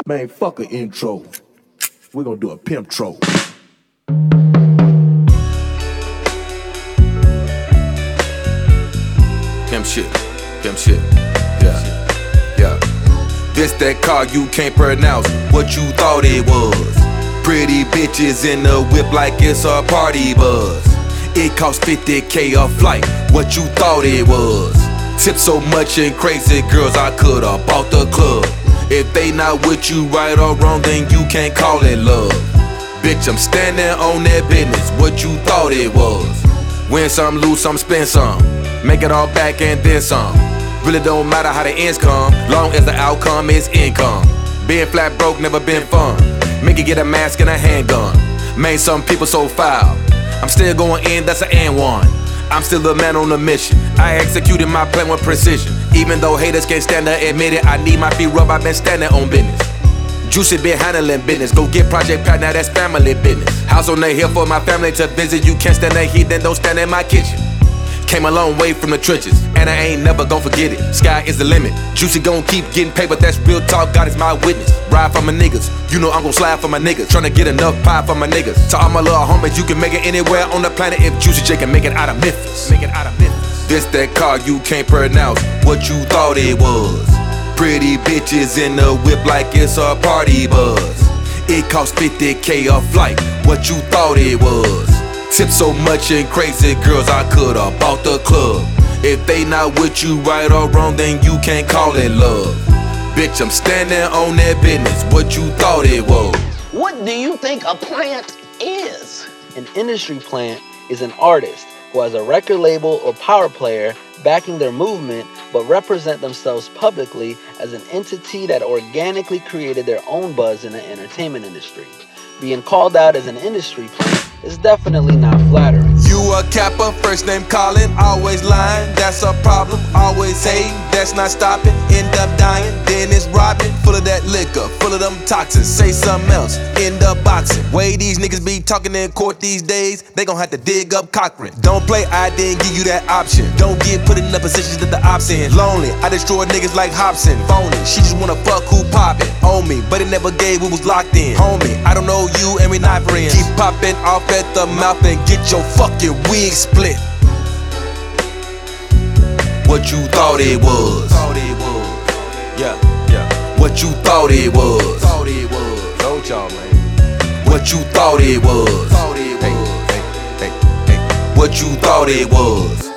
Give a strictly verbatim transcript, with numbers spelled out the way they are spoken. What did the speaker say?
Man, fuck an intro. We're gonna do a pimp tro. Pimp shit, pimp shit, yeah, yeah. This that car you can't pronounce what you thought it was. Pretty bitches in the whip like it's a party bus. It cost fifty K a flight, what you thought it was. Tip so much and crazy girls I coulda bought the club. If they not with you right or wrong, then you can't call it love. Bitch, I'm standing on that business, what you thought it was. Win some, lose some, spend some, make it all back and then some. Really don't matter how the ends come, long as the outcome is income. Being flat broke never been fun. Make it get a mask and a handgun. Made some people so foul. I'm still going in, that's an and one. I'm still the man on a mission. I executed my plan with precision. Even though haters can't stand to admit it, I need my feet rubbed, I've been standing on business. Juicy been handling business. Go get Project Pat, now that's family business. House on the hill for my family to visit. You can't stand the heat, then don't stand in my kitchen. Came a long way from the trenches, and I ain't never gon' forget it. Sky is the limit. Juicy gon' keep getting paper, that's real talk, God is my witness. Ride for my niggas, you know I'm gon' slide for my niggas. Tryna get enough pie for my niggas. To all my little homies, you can make it anywhere on the planet if Juicy J can make it out of Memphis. Make it out of Memphis. This that car you can't pronounce what you thought it was. Pretty bitches in the whip like it's a party bus. It cost fifty K a flight, what you thought it was. Tip so much and crazy girls I coulda bought the club. If they not with you right or wrong, then you can't call it love. Bitch, I'm standing on that business, what you thought it was. What do you think a plant is? An industry plant is an artist who has a record label or power player backing their movement but represent themselves publicly as an entity that organically created their own buzz in the entertainment industry. Being called out as an industry plant is definitely not flattering. You a capper, first name Colin, always lying, that's a problem. Always hating, that's not stopping, end up dying. Then it's robbing, full of that liquor, full of them toxins. Say something else, end up boxing. Way these niggas be talking in court these days, they gon' have to dig up Cochran. Don't play, I didn't give you that option. Don't get put in the positions that the ops in. Lonely, I destroy niggas like Hobson. Phony, she just wanna fuck who poppin'. On me, but it never gave, we was locked in. Homie, I don't know you and we not friends. Keep popping off at the mouth and get your fucking wig split. What you thought it was. Yeah, yeah. What you thought it was. Don't y'all, man. What you thought it was. Hey, hey, hey, hey. What you thought it was.